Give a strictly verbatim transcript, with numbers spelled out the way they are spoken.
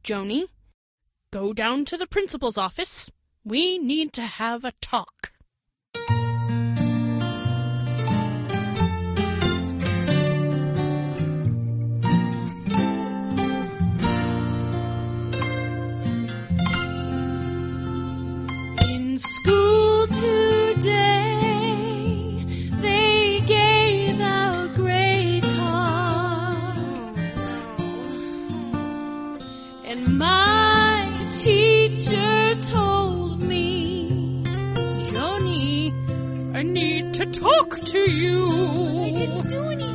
Joni, go down to the principal's office. We need to have a talk. In school today, they gave out grade cards, and my teacher told me, Joni, I need to talk to you.